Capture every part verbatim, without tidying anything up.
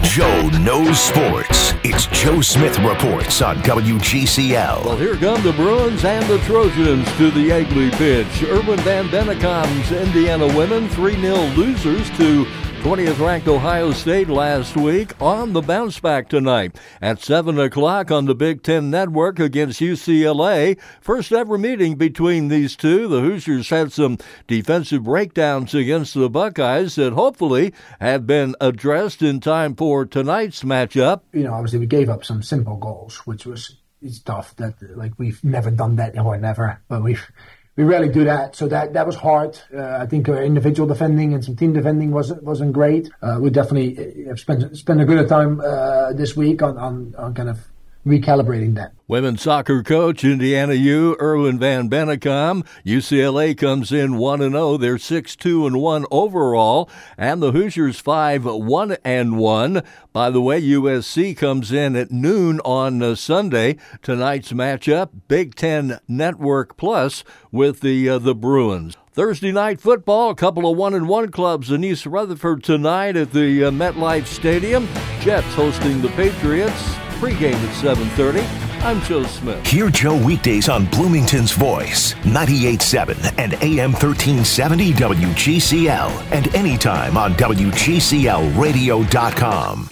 Joe knows sports. It's Joe Smith Reports on W G C L. Well, here come the Bruins and the Trojans to the Yeagley pitch. Erwin Van Bennekom's Indiana women three nil losers to twentieth-ranked Ohio State last week on the bounce back tonight at seven o'clock on the Big Ten Network against U C L A. First ever meeting between these two. The Hoosiers had some defensive breakdowns against the Buckeyes that hopefully have been addressed in time for tonight's matchup. You know, obviously we gave up some simple goals, which was it's tough. That like we've never done that, or never, but we've. We rarely do that, so that, that was hard. Uh, I think our individual defending and some team defending wasn't wasn't great. Uh, we definitely have spent spent a good time uh, this week on, on, on kind of recalibrating that. Women's soccer coach, Indiana U, Erwin Van Bennekom. U C L A comes in one and oh. They're six two and one overall, and the Hoosiers five one and one. By the way, U S C comes in at noon on uh, Sunday. Tonight's matchup, Big Ten Network Plus with the uh, the Bruins. Thursday night football, a couple of one and one clubs in East Rutherford tonight at the uh, MetLife Stadium. Jets hosting the Patriots. Pre-game at seven thirty. I'm Joe Smith. Hear Joe weekdays on Bloomington's Voice, ninety-eight point seven and A M thirteen seventy W G C L, and anytime on W G C L radio dot com.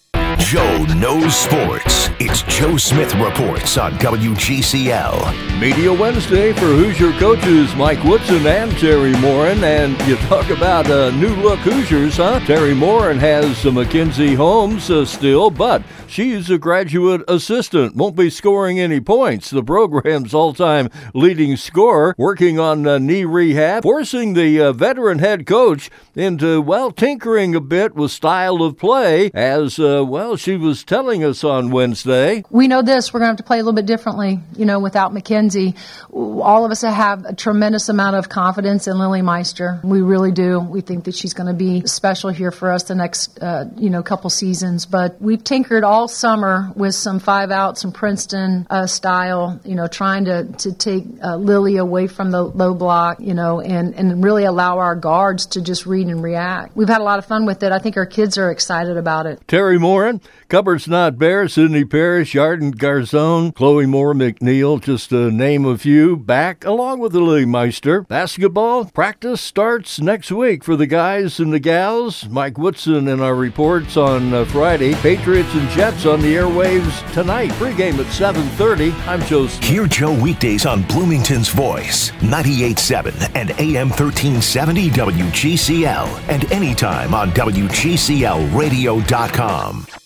Joe knows sports. It's Joe Smith Reports on W G C L. Media Wednesday for Hoosier coaches Mike Woodson and Terry Morin. And you talk about uh, new-look Hoosiers, huh? Terry Morin has uh, Mackenzie Holmes uh, still, but she's a graduate assistant. Won't be scoring any points. The program's all-time leading scorer, working on uh, knee rehab, forcing the uh, veteran head coach into, well, tinkering a bit with style of play as, uh, well, she was telling us on Wednesday. We know this. We're going to have to play a little bit differently, you know, without Mackenzie. All of us have a tremendous amount of confidence in Lily Meister. We really do. We think that she's going to be special here for us the next, uh, you know, couple seasons. But we've tinkered all summer with some five out, some Princeton uh, style, you know, trying to, to take uh, Lily away from the low block, you know, and, and really allow our guards to just read and react. We've had a lot of fun with it. I think our kids are excited about it. Terry Morin, Cupboard's Not Bare, Sydney Parrish, Yarden Garzone, Chloe Moore McNeil, just to name a few, back along with the Lily Meister. Basketball practice starts next week for the guys and the gals. Mike Woodson in our reports on uh, Friday. Patriots and Jets on the airwaves tonight. Pre-game at seven thirty. I'm Joe Smith. Hear Joe weekdays on Bloomington's Voice, ninety-eight point seven and A M thirteen seventy W G C L, and anytime on W G C L radio dot com.